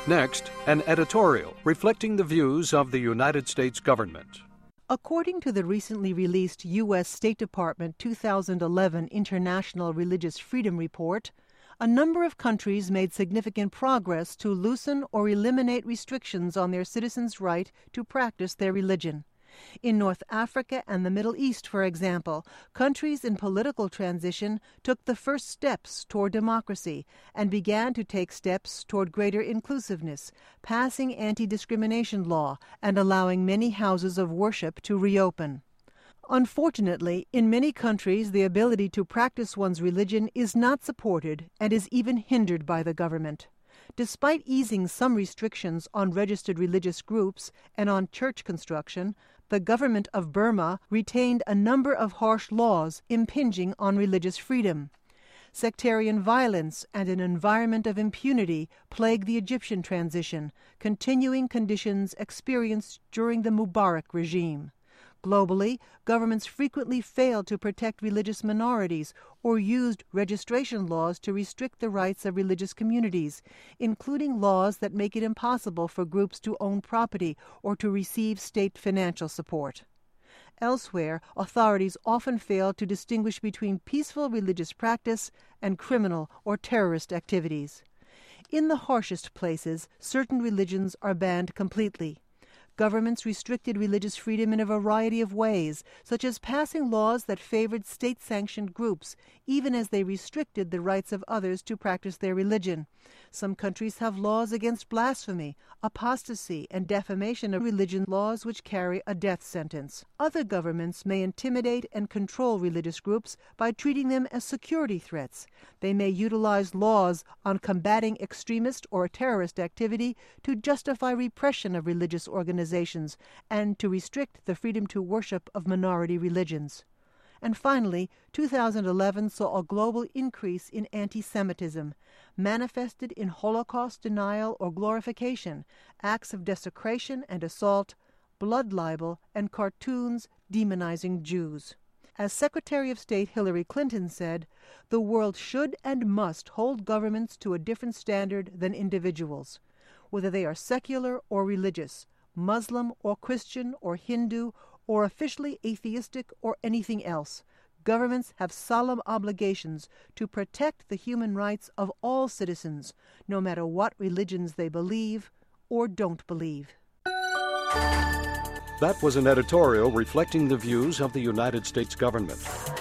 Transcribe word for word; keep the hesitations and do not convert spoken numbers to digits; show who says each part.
Speaker 1: Next, an editorial reflecting the views of the United States government.
Speaker 2: According to the recently released U S State Department two thousand eleven International Religious Freedom Report, a number of countries made significant progress to loosen or eliminate restrictions on their citizens' right to practice their religion. In North Africa and the Middle East, for example, countries in political transition took the first steps toward democracy and began to take steps toward greater inclusiveness, passing anti-discrimination law and allowing many houses of worship to reopen. Unfortunately, in many countries, the ability to practice one's religion is not supported and is even hindered by the government. Despite easing some restrictions on registered religious groups and on church construction, the government of Burma retained a number of harsh laws impinging on religious freedom. Sectarian violence and an environment of impunity plague the Egyptian transition, continuing conditions experienced during the Mubarak regime. Globally, governments frequently failed to protect religious minorities or used registration laws to restrict the rights of religious communities, including laws that make it impossible for groups to own property or to receive state financial support. Elsewhere, authorities often fail to distinguish between peaceful religious practice and criminal or terrorist activities. In the harshest places, certain religions are banned completely. Governments restricted religious freedom in a variety of ways, such as passing laws that favored state-sanctioned groups, even as they restricted the rights of others to practice their religion. Some countries have laws against blasphemy, apostasy, and defamation of religion, laws which carry a death sentence. Other governments may intimidate and control religious groups by treating them as security threats. They may utilize laws on combating extremist or terrorist activity to justify repression of religious organizations and to restrict the freedom to worship of minority religions. And finally, two thousand eleven saw a global increase in anti-Semitism, manifested in Holocaust denial or glorification, acts of desecration and assault, blood libel, and cartoons demonizing Jews. As Secretary of State Hillary Clinton said, the world should and must hold governments to a different standard than individuals, whether they are secular or religious, Muslim or Christian or Hindu, or officially atheistic or anything else. Governments have solemn obligations to protect the human rights of all citizens, no matter what religions they believe or don't believe.
Speaker 1: That was an editorial reflecting the views of the United States government.